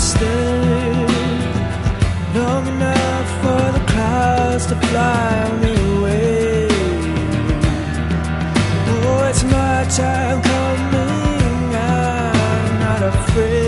stay long enough for the clouds to fly me away. Oh, it's my time coming, I'm not afraid.